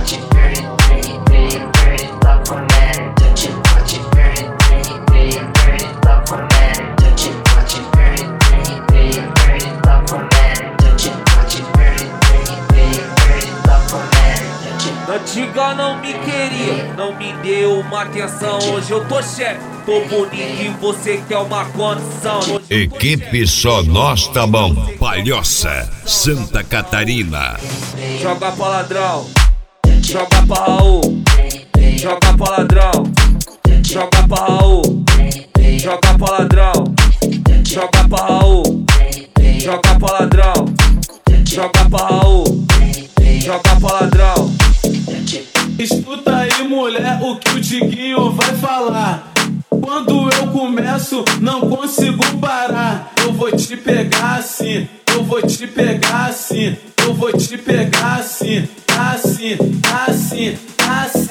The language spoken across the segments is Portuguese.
Antiga não me queria, não me deu uma atenção. Hoje eu tô chefe, tô bonito e você quer uma condição. Equipe Só Nós Tá Bom, Palhoça, Santa Catarina. Joga pra ladrão, joga pra Raul, joga pra ladrão, joga pra Raul, joga pra ladrão, joga pra Raul, joga pra ladrão, joga pra Raul, joga pra ladrão. Escuta aí, mulher, o que o Diguinho vai falar. Quando eu começo, não consigo parar. Eu vou te pegar assim, eu vou te pegar assim, eu vou te pegar assim, assim, assim, assim,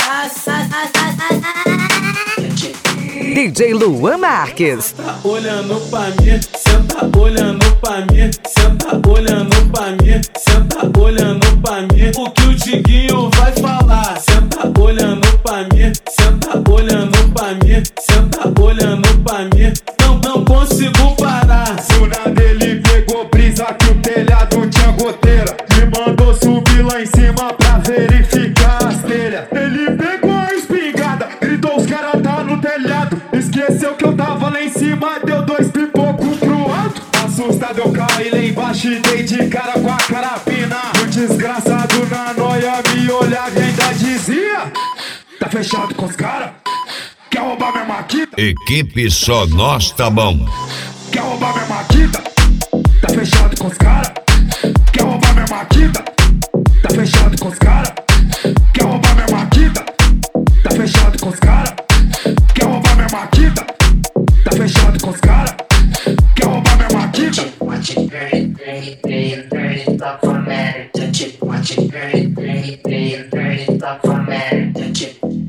DJ Luan Marques. Tá olhando pra mim, senta olhando pra mim, senta olhando pra mim, senta olhando pra mim. O que o Diguinho vai falar? Senta olhando pra mim, senta olhando pra mim, senta olhando pra mim. Não consigo parar. Do nada ele pegou brisa que o telhado tinha goteira. Me mandou subir lá em cima pra verificar as telhas. Ele pegou a espingarda, gritou os caras tá no telhado. Esqueceu que eu tava lá em cima, deu 2 pipocos pro alto. Assustado eu caí lá embaixo e dei de cara com a carabina. O desgraçado na noia me olhava e ainda dizia: tá fechado com os caras? Quer roubar minha maquita? Equipe Só Nós Tá Bom. Quer roubar minha maquita? Tá fechado com os caras? Quer roubar minha maquita? Tá fechado com os caras? Quer roubar minha maquita? Tá fechado com os caras? Quer roubar minha maquita? Tá fechado com os caras? Quer roubar minha maquita? Watch it, burn it, stop formatting. Touch it, watch it, burn it, burn it, burn it, stop formatting. Touch it.